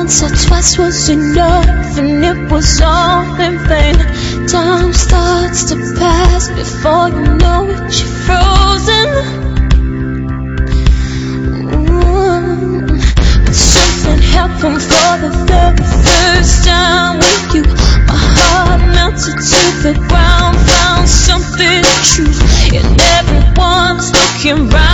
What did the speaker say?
once or twice was enough, and it was all in vain. Time starts to pass before you know it, you're frozen. But something happened for the very first time with you. My heart melted to the ground, found something true, and everyone's looking round.